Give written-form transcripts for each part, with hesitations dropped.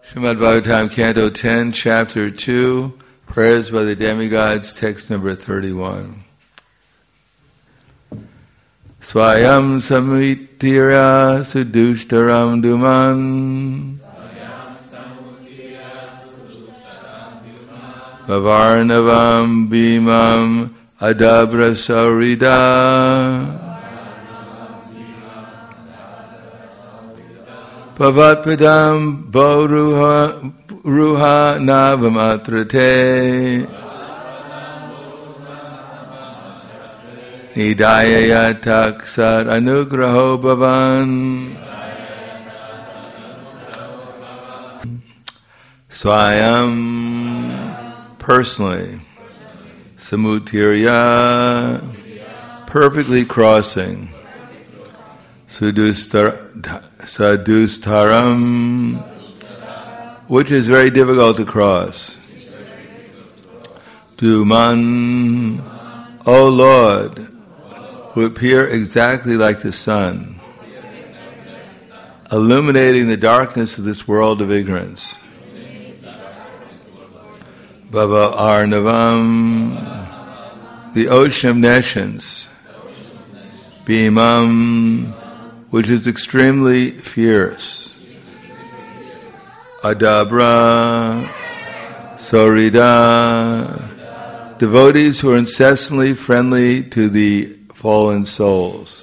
Srimad Bhagavatam, Canto 10, Chapter 2, Prayers by the Demigods, text number 31. Swayam samitira sudushtaram duman Vavarnavam bhimam adabra saurida Pavatpadam ruha navamatrate Nidayaya taksat anugraho bhavan Swayam, personally, samutirya, perfectly crossing, sadustaram, which is very difficult to cross. Duman, O Lord, who appear exactly like the sun, illuminating the darkness of this world of ignorance. Bhava Arnavam, the ocean of nescience. Bhimam, which is extremely fierce. Adabra, Saurida, devotees who are incessantly friendly to the fallen souls.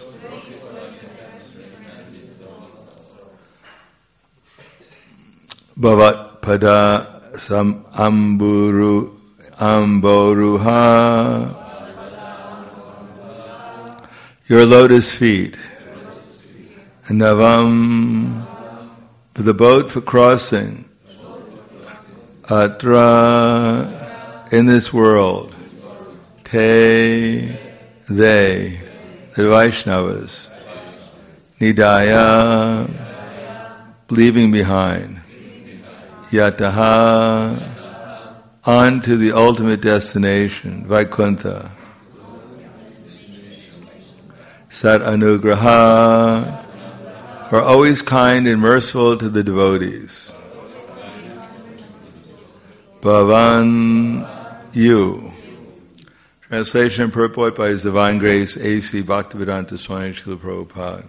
Bhavat Pada Sam Amboruha, your lotus feet. Navam, the boat for crossing. Atra, in this world. Te, they, the Vaishnavas. Nidaya, leaving behind. Yataha, on to the ultimate destination, Vaikuntha. Sat Anugraha, are always kind and merciful to the devotees. Bhavan, you. Translation and purport by His Divine Grace A.C. Bhaktivedanta Swami Srila Prabhupada.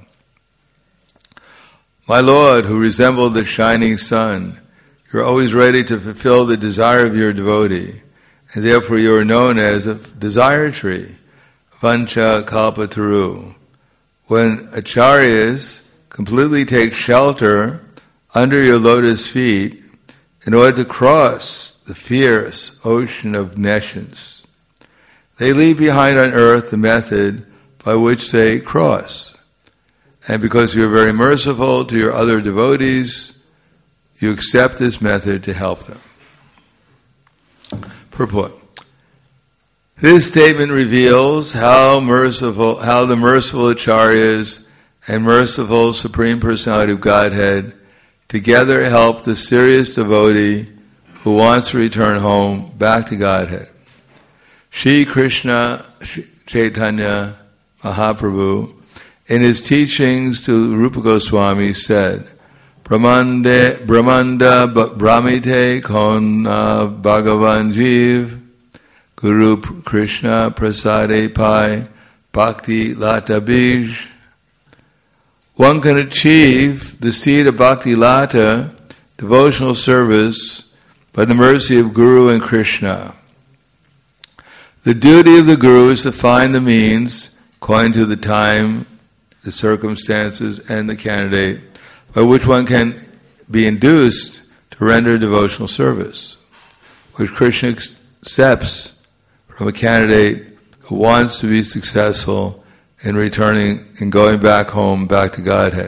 My Lord, who resembled the shining sun, you are always ready to fulfill the desire of your devotee, and therefore you are known as a desire tree, Vancha Kalpataru. When acharyas completely take shelter under your lotus feet in order to cross the fierce ocean of nescience, they leave behind on earth the method by which they cross. And because you are very merciful to your other devotees, you accept this method to help them. Purport. This statement reveals how the merciful acharyas and merciful Supreme Personality of Godhead together help the serious devotee who wants to return home back to Godhead. Shri Krishna Chaitanya Mahaprabhu, in his teachings to Rupa Goswami, said, Brahmanda Brahmite Kona Bhagavan Jeev Guru Krishna Prasade Pai Bhakti Lata Bij. One can achieve the seed of Bhakti Lata, devotional service, by the mercy of Guru and Krishna. The duty of the Guru is to find the means, according to the time, the circumstances, and the candidate, by which one can be induced to render devotional service, which Krishna accepts from a candidate who wants to be successful in returning and going back home, back to Godhead.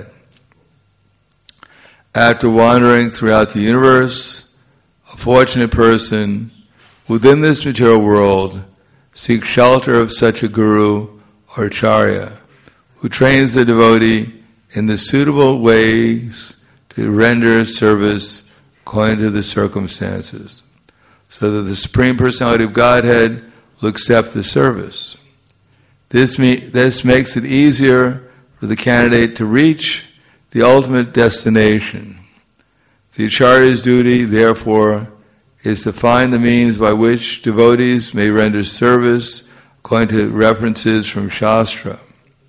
After wandering throughout the universe, a fortunate person within this material world seeks shelter of such a guru or acharya who trains the devotee in the suitable ways to render service according to the circumstances, so that the Supreme Personality of Godhead will accept the service. This makes it easier for the candidate to reach the ultimate destination. The Acharya's duty, therefore, is to find the means by which devotees may render service according to references from Shastra.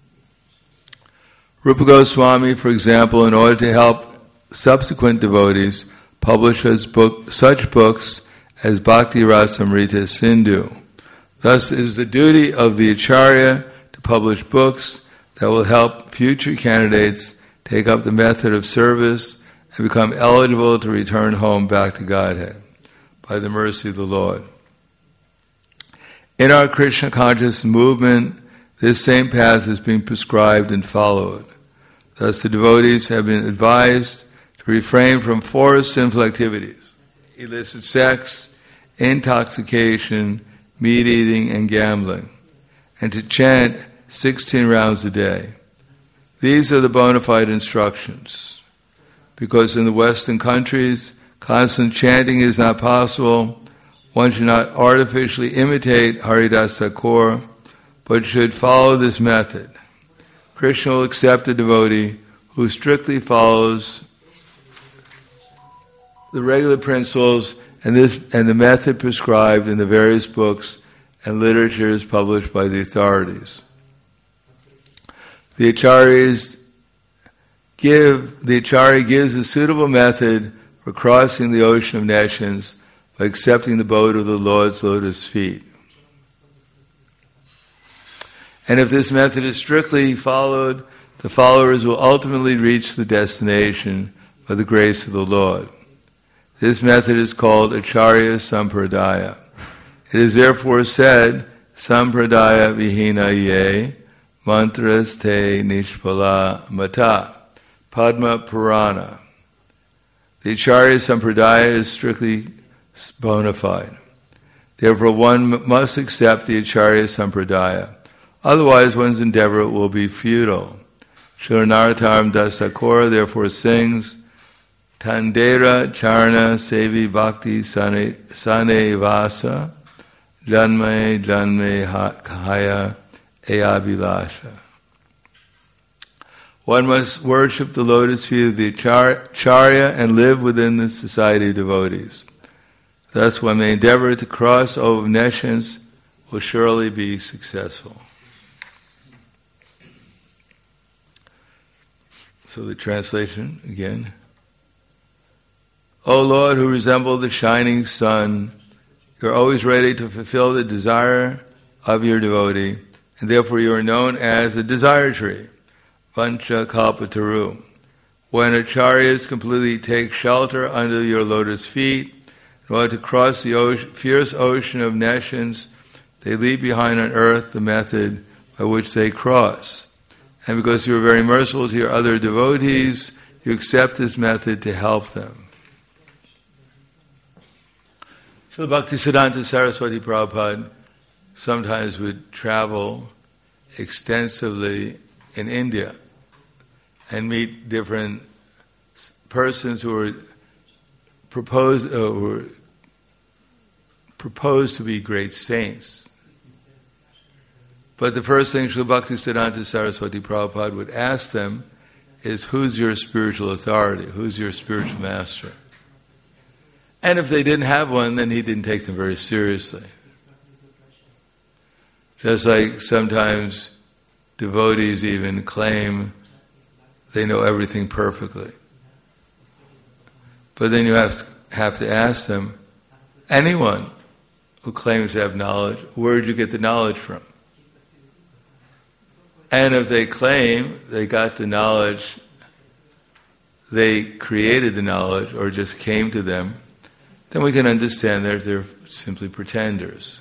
Rupa Goswami, for example, in order to help subsequent devotees, publishes such books as Bhakti Rasamrita Sindhu. Thus, it is the duty of the Acharya to publish books that will help future candidates take up the method of service and become eligible to return home back to Godhead by the mercy of the Lord. In our Krishna conscious movement, this same path is being prescribed and followed. Thus, the devotees have been advised to refrain from 4 sinful activities: illicit sex, intoxication, meat eating, and gambling, and to chant 16 rounds a day. These are the bona fide instructions. Because in the Western countries, constant chanting is not possible, one should not artificially imitate Haridas Thakur, but should follow this method. Krishna will accept a devotee who strictly follows the regular principles and the method prescribed in the various books and literatures published by the authorities. The Acharya gives a suitable method for crossing the ocean of nescience by accepting the boat of the Lord's lotus feet. And if this method is strictly followed, the followers will ultimately reach the destination by the grace of the Lord. This method is called Acharya Sampradaya. It is therefore said, Sampradaya Vihina Ye, Mantras Te Nishpala Mata, Padma Purana. The Acharya Sampradaya is strictly bona fide. Therefore one must accept the Acharya Sampradaya. Otherwise one's endeavor will be futile. Srila Narottam Das Thakur therefore sings, Tandera Charna Sevi Bhakti Sane Vasa Janme Janme Haya Eyabilasha. One must worship the lotus feet of the Acharya and live within the society of devotees. Thus one may endeavor to cross over nescience will surely be successful. So the translation again. O Lord, who resemble the shining sun, you are always ready to fulfill the desire of your devotee, and therefore you are known as the desire tree, Vancha Kalpataru. When acharyas completely take shelter under your lotus feet, in order to cross the fierce ocean of nescience, they leave behind on earth the method by which they cross. And because you are very merciful to your other devotees, you accept this method to help them. Srila Bhaktisiddhanta Saraswati Prabhupada sometimes would travel extensively in India and meet different persons who were proposed to be great saints. But the first thing Srila Bhaktisiddhanta Saraswati Prabhupada would ask them is, who's your spiritual authority? Who's your spiritual master? And if they didn't have one, then he didn't take them very seriously. Just like sometimes devotees even claim they know everything perfectly. But then you have to ask them, anyone who claims to have knowledge, where did you get the knowledge from? And if they claim they got the knowledge, they created the knowledge or just came to them, then we can understand that they're simply pretenders.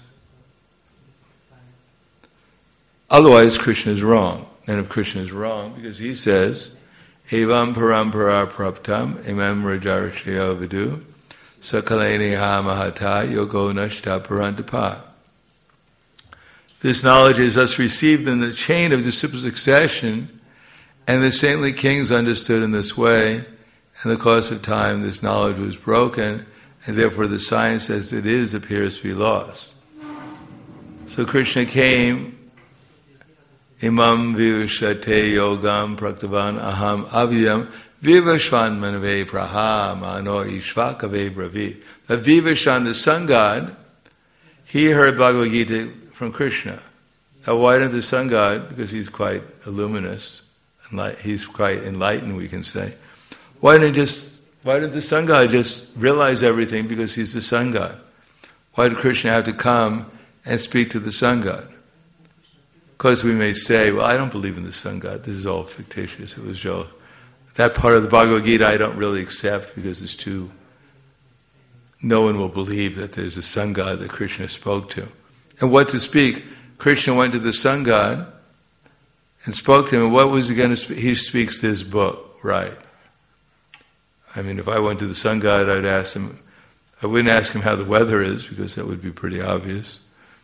Otherwise, Krishna is wrong. And if Krishna is wrong, because he says, Evam parampara praptam imam rajarishaya vidu sakaleni ha mahata yogo nashta parantapa. This knowledge is thus received in the chain of disciple succession, and the saintly kings understood in this way. In the course of time, this knowledge was broken, and therefore the science as it is appears to be lost. So Krishna came, Imam Vivishate Yogam Praktavan Aham Avyam Vivashvan manave praha mano ishvakave bravi. The Vivashvan, the sun god, he heard Bhagavad Gita from Krishna. Now why didn't the sun god, because he's quite luminous, he's quite enlightened, we can say, why didn't the sun god just realize everything because he's the sun god? Why did Krishna have to come and speak to the sun god? Because we may say, well, I don't believe in the sun god, this is all fictitious, it was just, that part of the Bhagavad Gita I don't really accept because it's too, no one will believe that there's a sun god that Krishna spoke to. And what to speak? Krishna went to the sun god and spoke to him, and what was he going to speak? He speaks this book, right? I mean, if I went to the sun god, I'd ask him, I wouldn't ask him how the weather is, because that would be pretty obvious.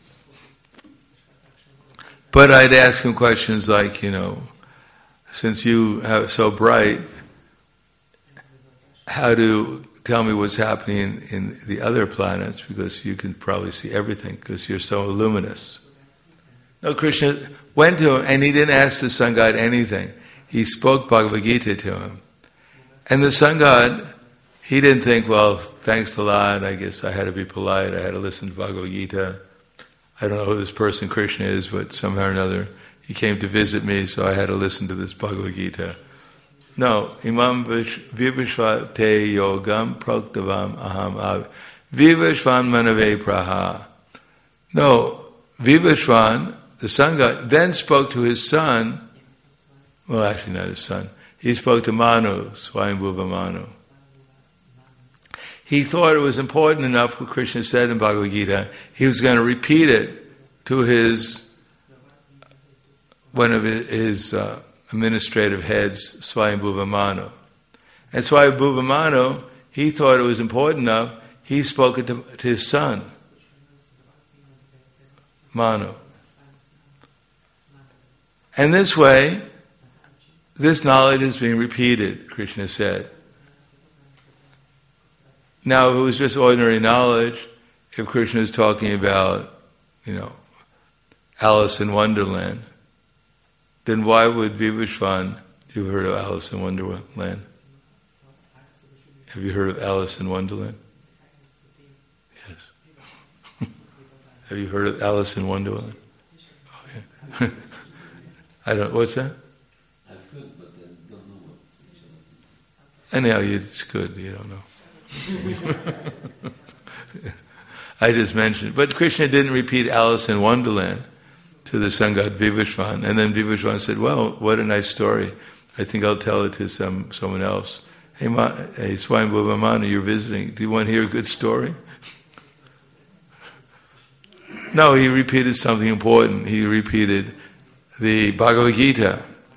But I'd ask him questions like, since you are so bright, how to tell me what's happening in the other planets, because you can probably see everything, because you're so luminous. No, Krishna went to him, and he didn't ask the sun god anything. He spoke Bhagavad Gita to him. And the sun god, he didn't think, well, thanks a lot, I guess I had to be polite, I had to listen to Bhagavad Gita. I don't know who this person Krishna is, but somehow or another he came to visit me, so I had to listen to this Bhagavad Gita. No, imam vivashva te yogam proktavam aham av. Vivashvan manave praha. No, Vivashvan, the sun god, then spoke to his son, well actually not his son, he spoke to Manu, Swayambhuva Manu. He thought it was important enough what Krishna said in Bhagavad Gita, he was going to repeat it to one of his administrative heads, Swayambhuva Manu. And Swayambhuva Manu, he thought it was important enough, he spoke it to his son, Manu. And this way, this knowledge is being repeated, Krishna said. Now, if it was just ordinary knowledge, if Krishna is talking about, Alice in Wonderland, then why would Vivashvan, you've heard of Alice in Wonderland? Have you heard of Alice in Wonderland? Yes. Have you heard of Alice in Wonderland? Okay. What's that? I've heard, but I don't know what. Anyhow, it's good, you don't know. I just mentioned, but Krishna didn't repeat Alice in Wonderland to the sun god Vivashvan, and then Vivashvan said, well, what a nice story, I think I'll tell it to someone else. Hey Swayambhuva Manu, you're visiting, do you want to hear a good story? No, he repeated something important. He repeated the Bhagavad Gita,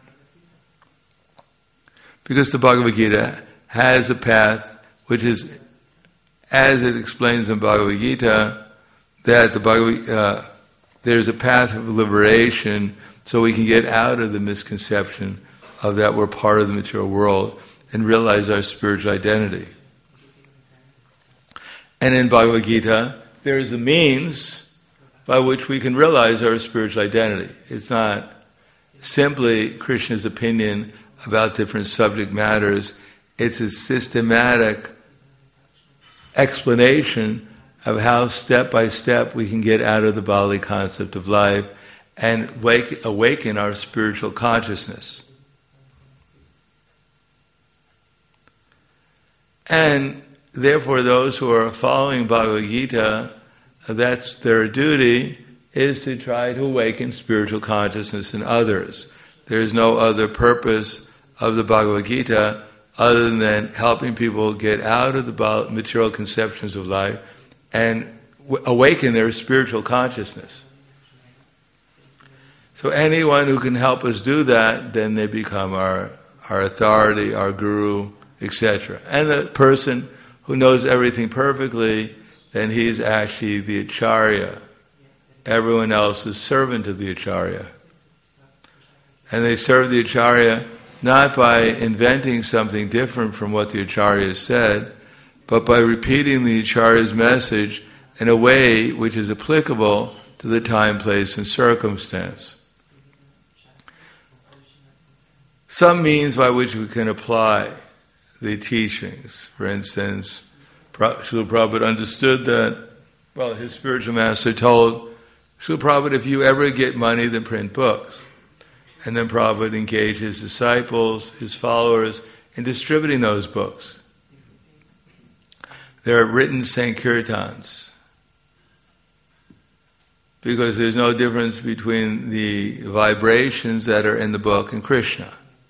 because the Bhagavad Gita has a path which is, as it explains in Bhagavad Gita, that there's a path of liberation so we can get out of the misconception of that we're part of the material world and realize our spiritual identity. And in Bhagavad Gita, there is a means by which we can realize our spiritual identity. It's not simply Krishna's opinion about different subject matters. It's a systematic explanation of how step by step we can get out of the bodily concept of life and awaken our spiritual consciousness. And therefore those who are following Bhagavad Gita, that's their duty, is to try to awaken spiritual consciousness in others. There is no other purpose of the Bhagavad Gita other than helping people get out of the material conceptions of life and awaken their spiritual consciousness. So anyone who can help us do that, then they become our authority, our guru, etc. And the person who knows everything perfectly, then he's actually the Acharya. Everyone else is servant of the Acharya. And they serve the Acharya not by inventing something different from what the Acharya said, but by repeating the Acharya's message in a way which is applicable to the time, place, and circumstance. Some means by which we can apply the teachings. For instance, Srila Prabhupada understood that, well, his spiritual master told Srila Prabhupada, if you ever get money, then print books. And then Prabhupada engaged his disciples, his followers, in distributing those books. They are written Sankirtans, because there's no difference between the vibrations that are in the book and Krishna.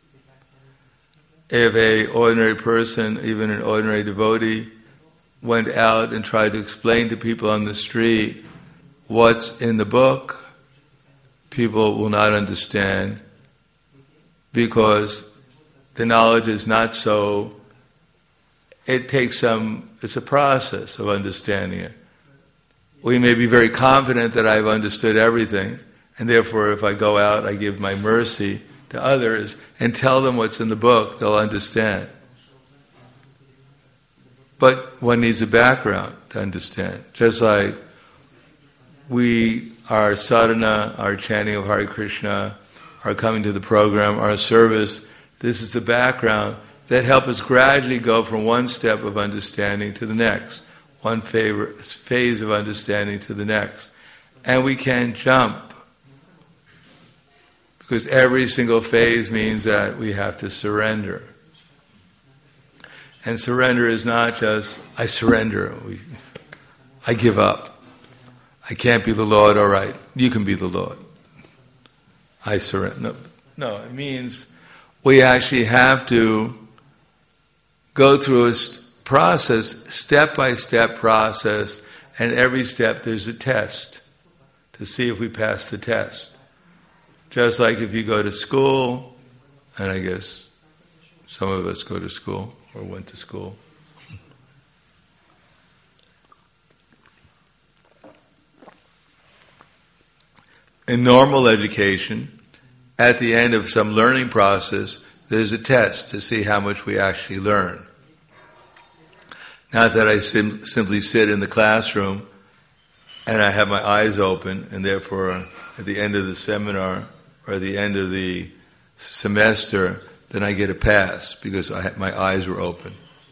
If an ordinary person, even an ordinary devotee, went out and tried to explain to people on the street what's in the book, people will not understand, because the knowledge is not so. It's a process of understanding it. We may be very confident that I've understood everything, and therefore if I go out, I give my mercy to others and tell them what's in the book, they'll understand. But one needs a background to understand. Just like our sadhana, our chanting of Hare Krishna, our coming to the program, our service, this is the background that helps us gradually go from one step of understanding to the next, one phase of understanding to the next. And we can jump, because every single phase means that we have to surrender. And surrender is not just, I surrender, I give up. I can't be the Lord, all right, you can be the Lord. I surrender. No, it means we actually have to go through a process, step-by-step process, and every step there's a test to see if we pass the test. Just like if you go to school, and I guess some of us go to school or went to school. In normal education, at the end of some learning process, there's a test to see how much we actually learn. Not that I simply sit in the classroom and I have my eyes open, and therefore at the end of the seminar or at the end of the semester, then I get a pass because my eyes were open.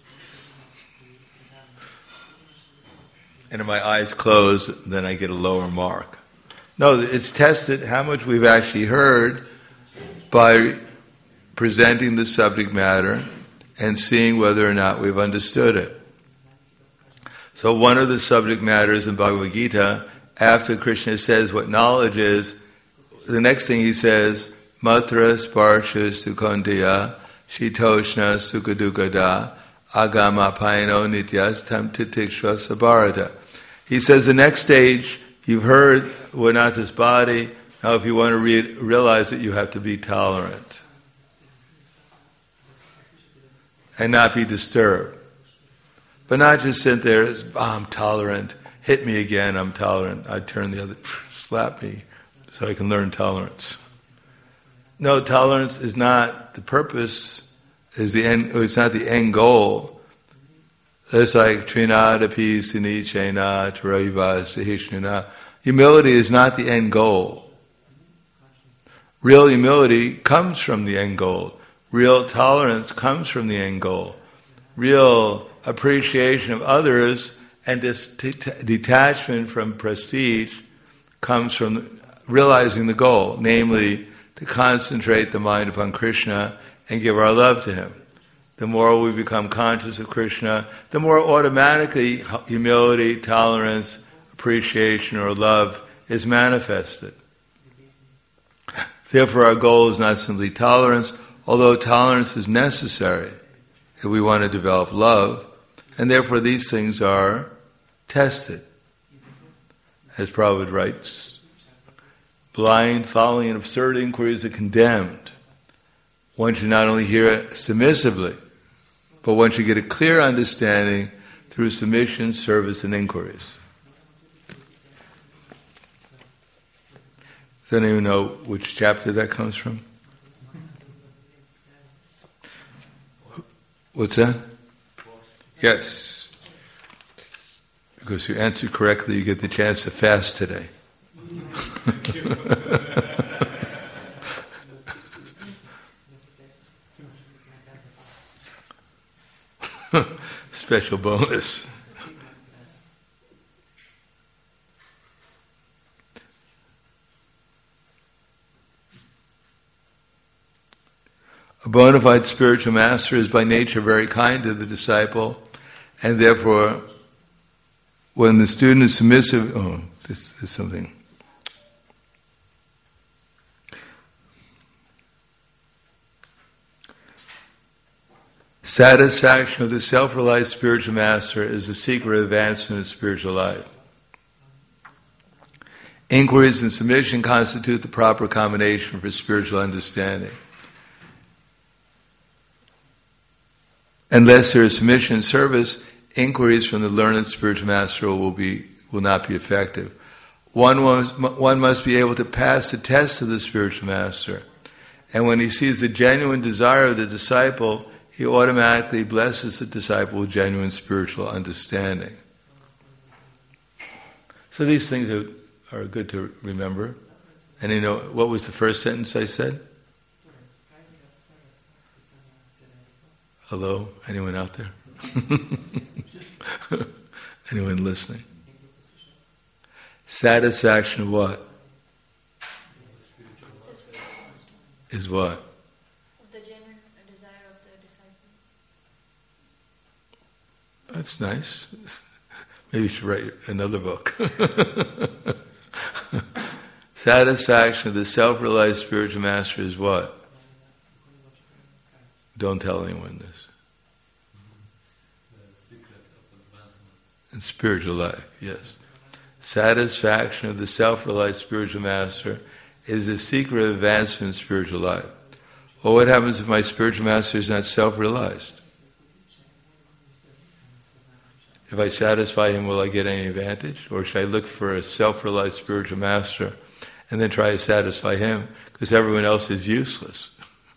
And if my eyes close, then I get a lower mark. No, it's tested how much we've actually heard by presenting the subject matter and seeing whether or not we've understood it. So one of the subject matters in Bhagavad Gita, after Krishna says what knowledge is, the next thing he says, Matra sparsha sukhantiya shitoshna sukadukada agama paino nityas tam titikshva sabarata. He says the next stage, you've heard we're not this body. Now if you want to realize it, you have to be tolerant and not be disturbed. But not just sit there, I'm tolerant, hit me again, I'm tolerant. I turn the other, slap me so I can learn tolerance. No, tolerance is not the purpose, is the end, it's not the end goal. It's like Trinadapi Sinichena Taraiva Sahishnana. Humility is not the end goal. Real humility comes from the end goal. Real tolerance comes from the end goal. Real appreciation of others and detachment from prestige comes from realizing the goal, namely to concentrate the mind upon Krishna and give our love to Him. The more we become conscious of Krishna, the more automatically humility, tolerance, appreciation or love is manifested. Therefore our goal is not simply tolerance, although tolerance is necessary if we want to develop love, and therefore these things are tested. As Prabhupada writes, blind, following, and absurd inquiries are condemned. One should not only hear it submissively, but one should get a clear understanding through submission, service, and inquiries. Does anyone know which chapter that comes from? What's that? Yes. Because you answered correctly, you get the chance to fast today. special bonus. A bona fide spiritual master is by nature very kind to the disciple, and therefore, when the student is submissive, this is something. Satisfaction of the self-realized spiritual master is the secret of advancement of spiritual life. Inquiries and submission constitute the proper combination for spiritual understanding. Unless there is submission and service, inquiries from the learned spiritual master will not be effective. One must be able to pass the test of the spiritual master, and when he sees the genuine desire of the disciple, he automatically blesses the disciple with genuine spiritual understanding. So these things are good to remember. And you know, what was the first sentence I said? Hello? Anyone out there? Anyone listening? Satisfaction of what? Is what? Of the genuine desire of the disciple. That's nice. Maybe you should write another book. Satisfaction of the self-realized spiritual master is what? Don't tell anyone this. The secret of advancement. In spiritual life, yes. Satisfaction of the self-realized spiritual master is the secret of advancement in spiritual life. Well, what happens if my spiritual master is not self-realized? If I satisfy him, will I get any advantage? Or should I look for a self-realized spiritual master and then try to satisfy him? Because everyone else is useless.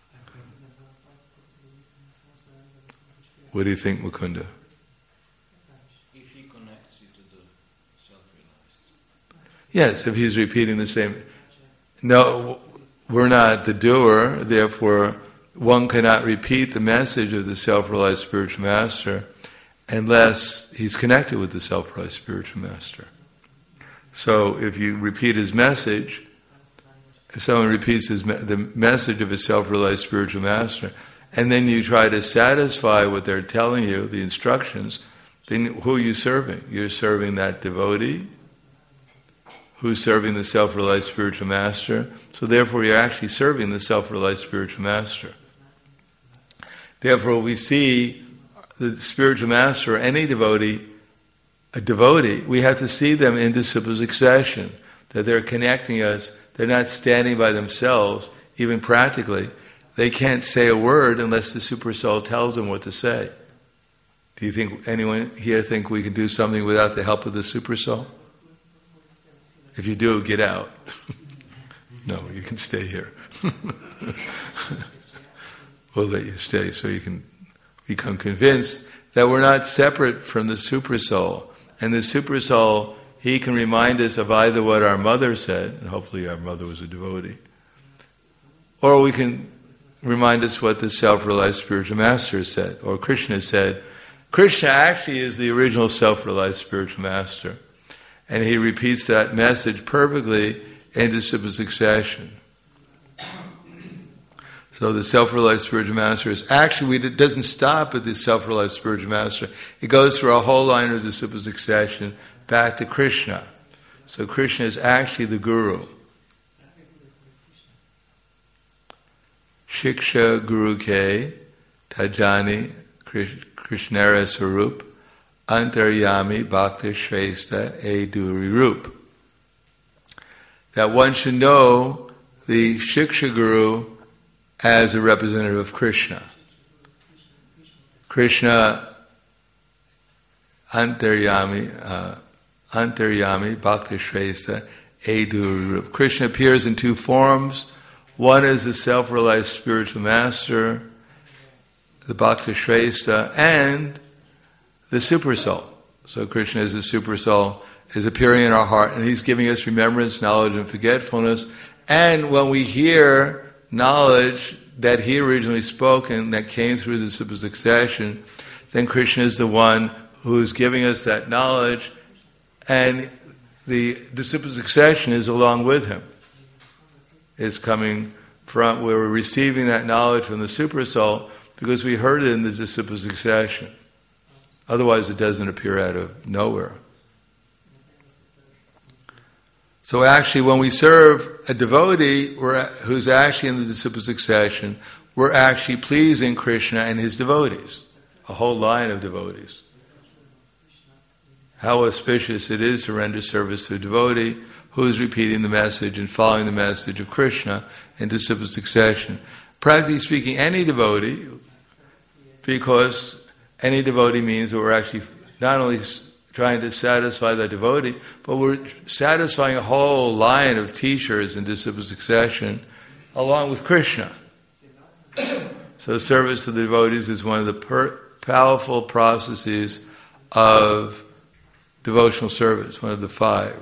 What do you think, Mukunda? If he connects you to the self-realized. Yes, if he's repeating the same. No, we're not the doer, therefore one cannot repeat the message of the self-realized spiritual master unless he's connected with the self-realized spiritual master. So if you repeat his message, if someone repeats the message of a self-realized spiritual master, and then you try to satisfy what they're telling you, the instructions, then who are you serving? You're serving that devotee who's serving the self-realized spiritual master. So therefore you're actually serving the self-realized spiritual master. Therefore we see the spiritual master or any devotee, a devotee, we have to see them in disciple succession, that they're connecting us. They're not standing by themselves, even practically. They can't say a word unless the Super Soul tells them what to say. Do you think anyone here think we can do something without the help of the Super Soul? If you do, get out. No, you can stay here. We'll let you stay so you can become convinced that we're not separate from the Super Soul. And the Super Soul, he can remind us of either what our mother said, and hopefully our mother was a devotee, or we can remind us what the self-realized spiritual master said, or Krishna said. Krishna actually is the original self-realized spiritual master, and he repeats that message perfectly in disciple succession. So the self-realized spiritual master is actually, it doesn't stop at the self-realized spiritual master. It goes through a whole line of disciple succession back to Krishna. So Krishna is actually the guru. Shiksha Guru Ke Tajani Krishnara Sarup Antaryami Bhakti Shrestha Eduri Rup. That one should know the Shiksha Guru as a representative of Krishna. Krishna Antaryami Bhakti Shrestha Eduri Rup. Krishna appears in two forms. One is the self-realized spiritual master, the Bhakti Shrestha, and the Super Soul. So Krishna is the Super Soul, is appearing in our heart, and he's giving us remembrance, knowledge, and forgetfulness. And when we hear knowledge that he originally spoke and that came through the disciple succession, then Krishna is the one who is giving us that knowledge, and the disciple succession is along with him. It's coming from where we're receiving that knowledge from the Super Soul because we heard it in the disciple succession. Otherwise, it doesn't appear out of nowhere. So actually, when we serve a devotee who's actually in the disciple succession, we're actually pleasing Krishna and his devotees, a whole line of devotees. How auspicious it is to render service to a devotee who is repeating the message and following the message of Krishna in disciple succession. Practically speaking, any devotee, because any devotee means that we're actually not only trying to satisfy the devotee, but we're satisfying a whole line of teachers in disciple succession along with Krishna. So service to the devotees is one of the powerful processes of devotional service, one of the 5.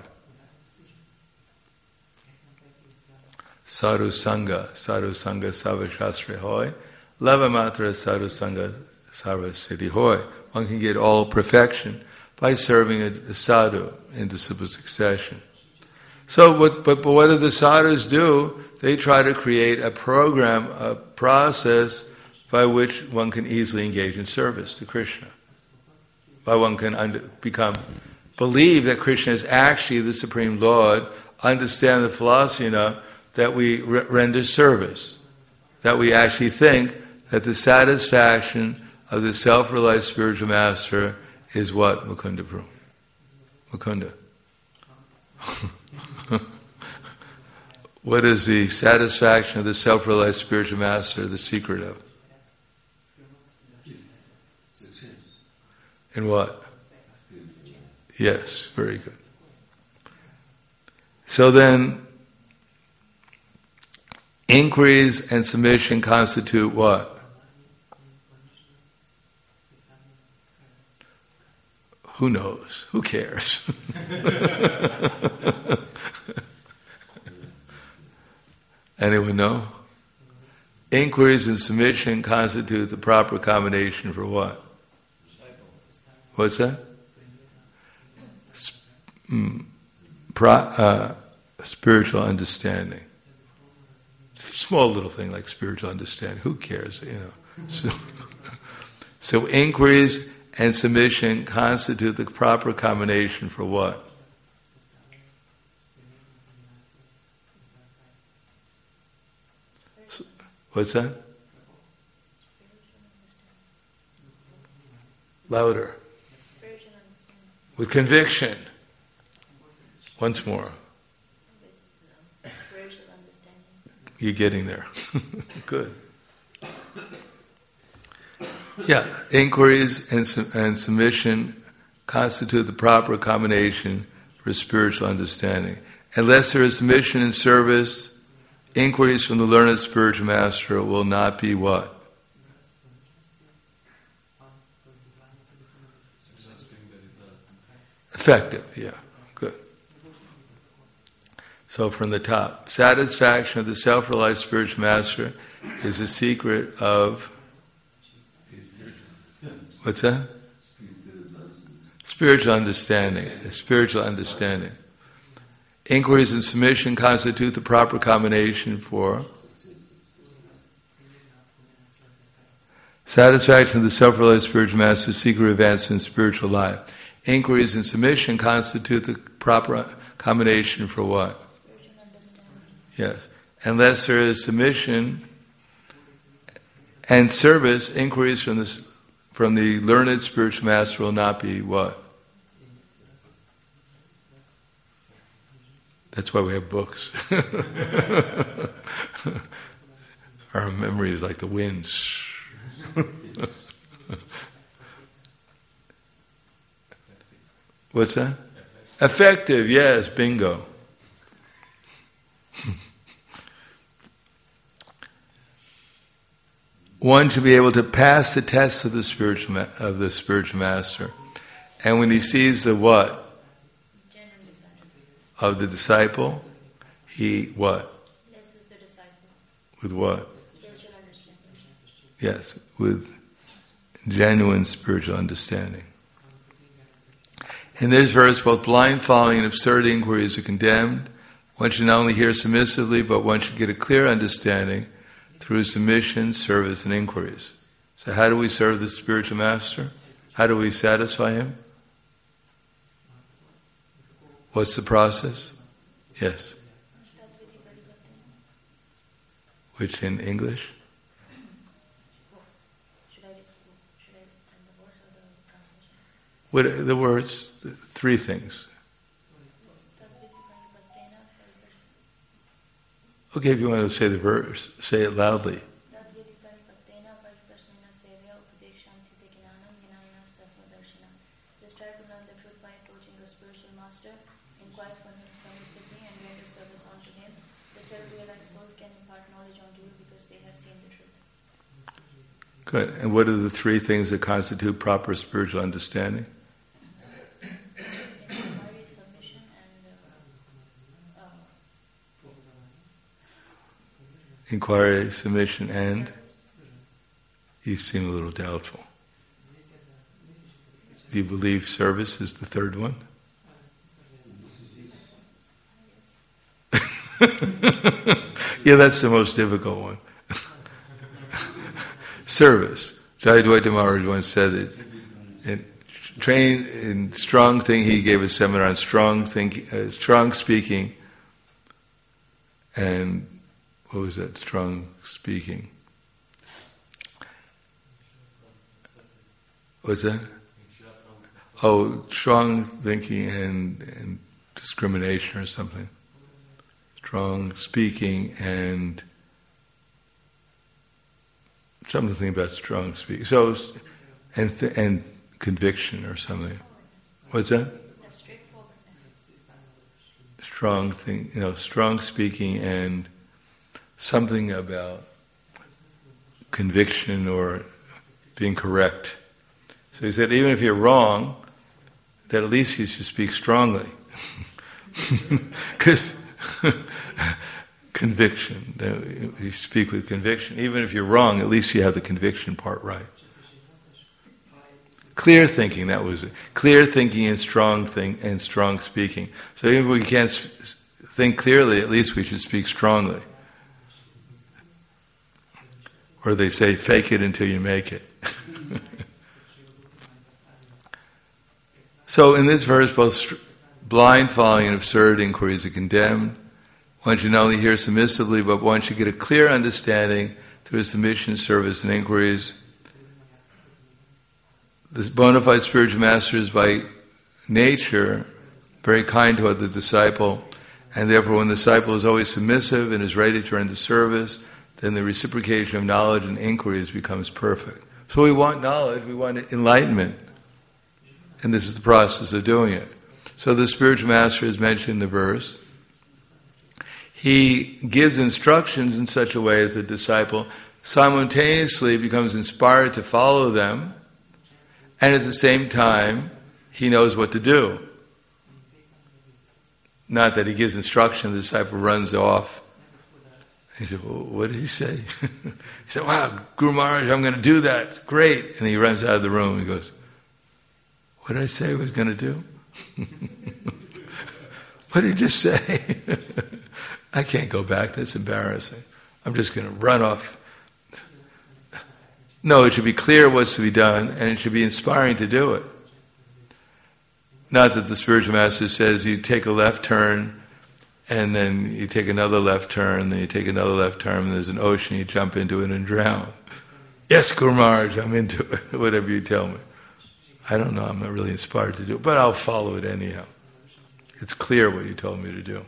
Sadhu Sangha Sava Shastra Hoy, Lava Matra Sadhu Sangha Sarva Siddhi Hoy. One can get all perfection by serving a sadhu in disciple succession. So, but what do the sadhus do? They try to create a program, a process by which one can easily engage in service to Krishna. By one can believe that Krishna is actually the Supreme Lord, understand the philosophy enough that we render service, that we actually think that the satisfaction of the self-realized spiritual master is what? Mukunda Prabhu. Mukunda. What is the satisfaction of the self-realized spiritual master, the secret of? In what? Yes, very good. So then, inquiries and submission constitute what? Who knows? Who cares? Anyone know? Inquiries and submission constitute the proper combination for what? What's that? Spiritual understanding. Small little thing like spiritual understanding. Who cares? So inquiries and submission constitute the proper combination for what? What's that? Louder. With conviction. Once more. You're getting there. Good. Yeah, inquiries and submission constitute the proper combination for spiritual understanding. Unless there is submission and service, inquiries from the learned spiritual master will not be what? Effective, yeah, good. So from the top, satisfaction of the self-realized spiritual master is the secret of... What's that? Spiritual understanding. Spiritual understanding. Inquiries and submission constitute the proper combination for satisfaction of the self-realized spiritual master's secret advancement in spiritual life. Inquiries and submission constitute the proper combination for what? Yes. Unless there is submission and service, inquiries from the learned spiritual master will not be what? That's why we have books. Our memory is like the wind. What's that? Effective, yes, bingo. One should be able to pass the test of the spiritual master, and when he sees the what of the disciple, he what? Blesses the disciple. With what? Spiritual understanding. Yes, with genuine spiritual understanding. In this verse, both blind following and absurd inquiries are condemned. One should not only hear submissively, but one should get a clear understanding through submission, service, and inquiries. So how do we serve the spiritual master? How do we satisfy him? What's the process? Yes. Which in English? What are the words? Three things. Okay, if you want to say the verse, say it loudly. Just try to learn the truth by approaching a spiritual master, inquire from him submissively, and render service unto him. The self-realized soul can impart knowledge unto you because they have seen the truth. Good. And what are the three things that constitute proper spiritual understanding? Inquiry, submission, and Inquiry, submission, and? You seem a little doubtful. Do you believe service is the third one? Yeah, that's the most difficult one. Service. Jayadvaita Maharaj once said that trained in strong thinking, he gave a seminar on strong thinking, strong speaking, and what was that? Strong speaking. What's that? Oh, strong thinking and discrimination or something. Strong speaking and something about strong speaking. So, and conviction or something. What's that? Strong thing, strong speaking and something about conviction or being correct. So he said, even if you're wrong, that at least you should speak strongly. Because conviction, you speak with conviction. Even if you're wrong, at least you have the conviction part right. Clear thinking, that was it. Clear thinking and strong speaking. So even if we can't think clearly, at least we should speak strongly. Or they say, fake it until you make it. So in this verse, both blind following and absurd inquiries are condemned. One should not only hear submissively, but one should get a clear understanding through submission, service, and inquiries. This bona fide spiritual master is by nature very kind toward the disciple, and therefore when the disciple is always submissive and is ready to render service, then the reciprocation of knowledge and inquiries becomes perfect. So we want knowledge, we want enlightenment. And this is the process of doing it. So the spiritual master is mentioned in the verse. He gives instructions in such a way as the disciple simultaneously becomes inspired to follow them, and at the same time, he knows what to do. Not that he gives instruction, the disciple runs off. He said, well, what did he say? He said, wow, Guru Maharaj, I'm going to do that. Great. And he runs out of the room. He goes, what did I say I was going to do? What did he just say? I can't go back. That's embarrassing. I'm just going to run off. No, it should be clear what's to be done, and it should be inspiring to do it. Not that the spiritual master says you take a left turn, and then you take another left turn, and then you take another left turn, and there's an ocean, you jump into it and drown. Yes, Guru Maharaj, I'm into it, whatever you tell me. I don't know, I'm not really inspired to do it, but I'll follow it anyhow. It's clear what you told me to do.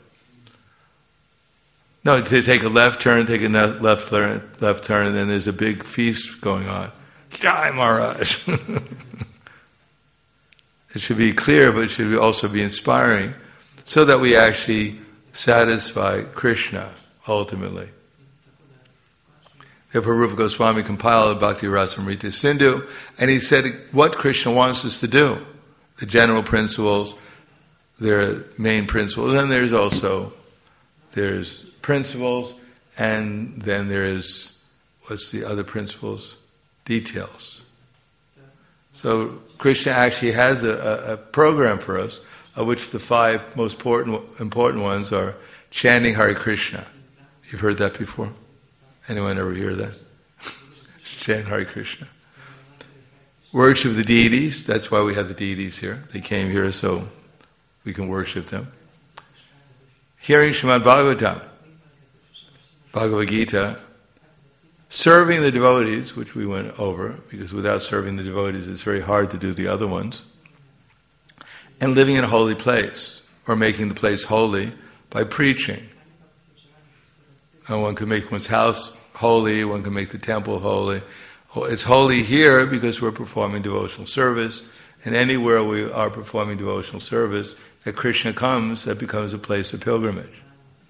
No, to take a left turn, take a left turn, and then there's a big feast going on. Jai Maharaj! It should be clear, but it should also be inspiring, so that we actually satisfy Krishna, ultimately. Therefore, Rupa Goswami compiled Bhakti Rasamrita Sindhu, and he said what Krishna wants us to do. The general principles, their main principles, and there's principles, and then there's, what's the other principles? Details. So Krishna actually has a program for us, of which the 5 most important ones are chanting Hare Krishna. You've heard that before? Anyone ever hear that? Chant Hare Krishna. Worship the deities. That's why we have the deities here. They came here so we can worship them. Hearing Srimad Bhagavatam, Bhagavad Gita. Serving the devotees, which we went over, because without serving the devotees it's very hard to do the other ones. And living in a holy place, or making the place holy by preaching. And one can make one's house holy, one can make the temple holy. It's holy here because we're performing devotional service, and anywhere we are performing devotional service, that Krishna comes, that becomes a place of pilgrimage.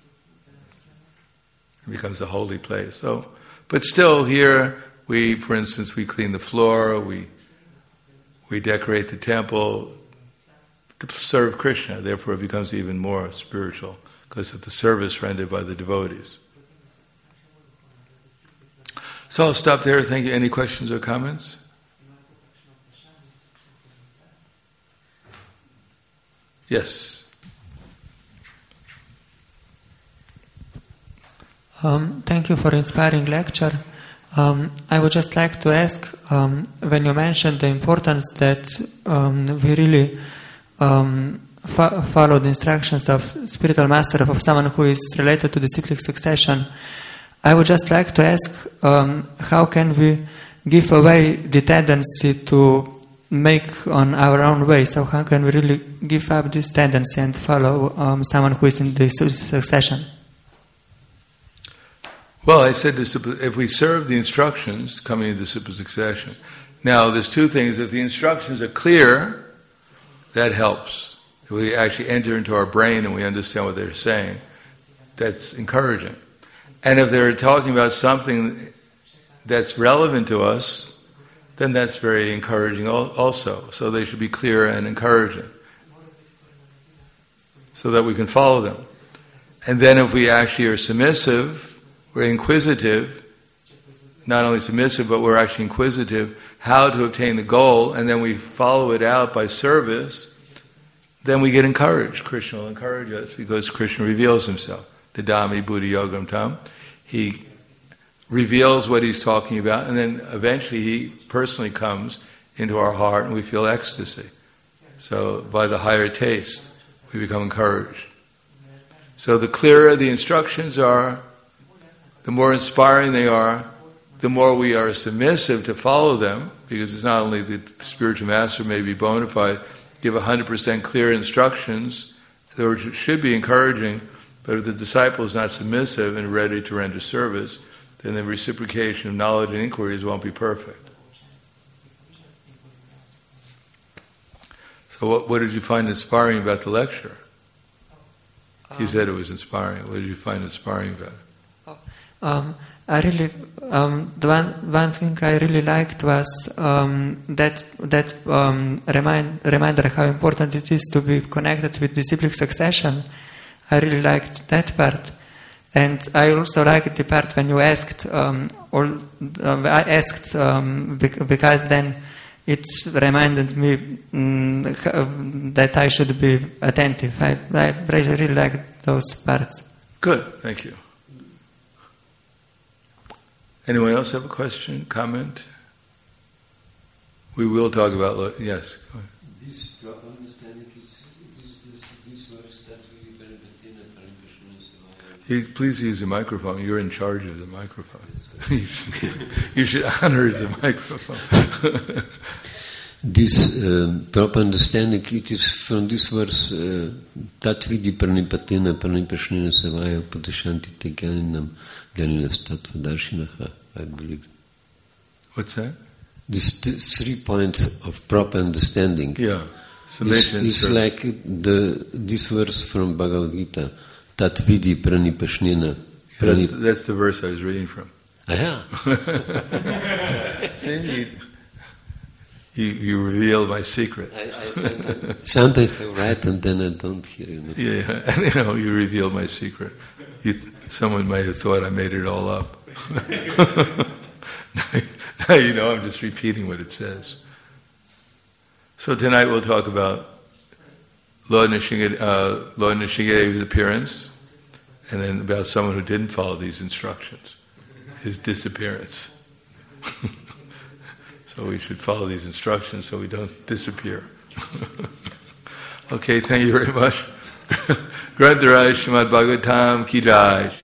It becomes a holy place. So, but still here, for instance, we clean the floor, we decorate the temple to serve Krishna. Therefore it becomes even more spiritual because of the service rendered by the devotees. So I'll stop there. Thank you. Any questions or comments? Yes. Thank you for inspiring lecture. I would just like to ask, when you mentioned the importance that we really follow the instructions of spiritual master, of someone who is related to the cyclic succession, I would just like to ask, how can we give away the tendency to make on our own way? So how can we really give up this tendency and follow someone who is in the succession? Well, I said if we serve the instructions coming into disciple succession. Now, there's 2 things. If the instructions are clear, that helps. If we actually enter into our brain and we understand what they're saying, that's encouraging. And if they're talking about something that's relevant to us, then that's very encouraging also. So they should be clear and encouraging, so that we can follow them. And then if we actually are submissive, we're inquisitive, not only submissive, but we're actually inquisitive, how to obtain the goal, and then we follow it out by service, then we get encouraged. Krishna will encourage us because Krishna reveals himself. Dadami Buddhi Yogam Tam. He reveals what he's talking about, and then eventually he personally comes into our heart and we feel ecstasy. So by the higher taste, we become encouraged. So the clearer the instructions are, the more inspiring they are, the more we are submissive to follow them, because it's not only the spiritual master may be bona fide, give 100% clear instructions, which should be encouraging, but if the disciple is not submissive and ready to render service, then the reciprocation of knowledge and inquiries won't be perfect. So what did you find inspiring about the lecture? You said it was inspiring. What did you find inspiring about it? I really, the one thing I really liked was that reminder how important it is to be connected with disciplic succession. I really liked that part, and I also liked the part when you asked. I asked because then it reminded me that I should be attentive. I really liked those parts. Good, thank you. Anyone else have a question, comment? We will talk about, yes. Go ahead. This proper understanding is this verse that we Paripattina Paripashna. Please use the microphone. You're in charge of the microphone. You should honor the microphone. This proper understanding, it is from this verse, Tat vidi Paripattina Paripashna Savaya Padashanti Teganinam. I believe. What's that? These 3 points of proper understanding. Yeah. It's like this verse from Bhagavad Gita. Tat vidi pranipashnena. That's the verse I was reading from. Yeah. See, you revealed my secret. Sometimes I write and then I don't hear you. Yeah, you revealed my secret. Someone might have thought I made it all up. Now I'm just repeating what it says. So tonight we'll talk about Lord Nrsingadeva's appearance, and then about someone who didn't follow these instructions, his disappearance. So we should follow these instructions so we don't disappear. Okay, thank you very much. Grantaraj Srimad Bhagavatam Ki Jai.